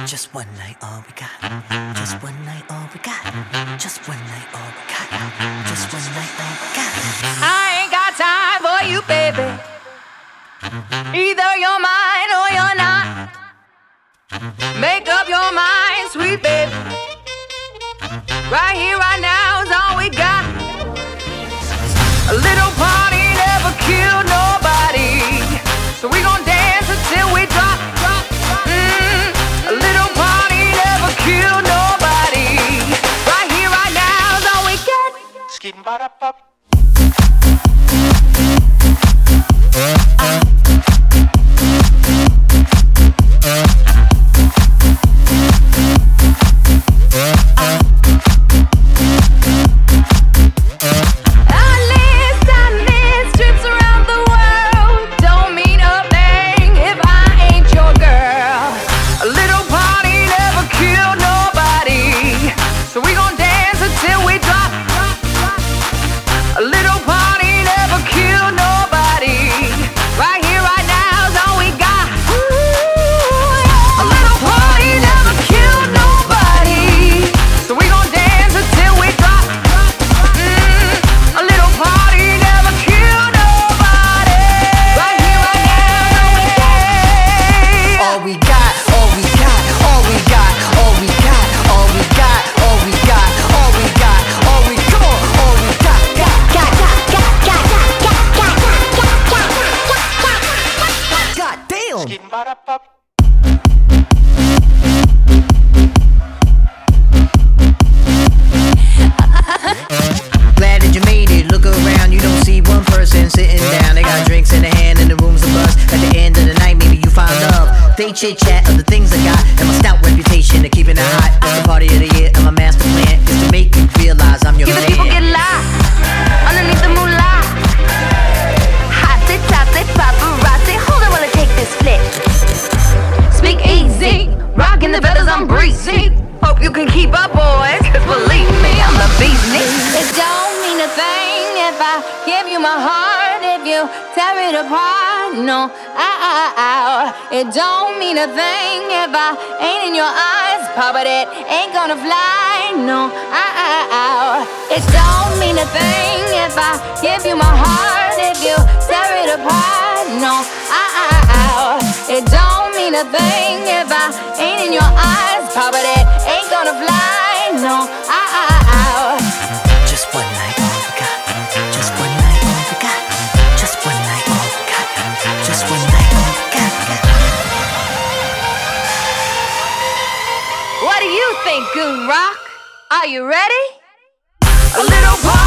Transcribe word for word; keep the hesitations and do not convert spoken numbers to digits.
Just one night, all we got. Just one night, all we got. Just one night, all we got. Just one night, all we got. I ain't got time for you, baby. Either you're mine or you're not. Make up your mind, sweet baby. Right here, right now is all we got. A little party never killed nobody, so we gon' dance until we drop, drop, drop. Mm, a little party never killed nobody. Right here, right now is all we got. Skidding ba da pop. Glad that you made it. Look around, you don't see one person sitting down. They got drinks in their hand and the room's a buzz. At the end of the night, maybe you find love. They chit chat of the things I got and my stout reputation of keeping it hot. It's the party of the year and my master plan is to make you realize I'm your Give man. the people get live underneath the moonlight. Hot, they top, they paparazzi. Hold on while I take this flick. Speak easy, rocking the feathers, I'm breezy. Hope you can keep up, boys, cause believe me, I'm the beast. It don't mean a thing if I give you my heart, if you tear it apart. No, ow, ow, ow. It don't mean a thing if I ain't in your eyes, Papa, that ain't gonna fly. No, ow, ow, ow. It don't mean a thing if I give you my heart, if you tear it apart. No, ow, ow, ow. It don't mean a thing if I ain't in your eyes, Papa, that ain't gonna fly. No, ow, ow, ow. Just one night, all we got. Just one night, all we got. Just one night, all we got. Just one night, all we got. What do you think, Goon Rock? Are you ready? A little party.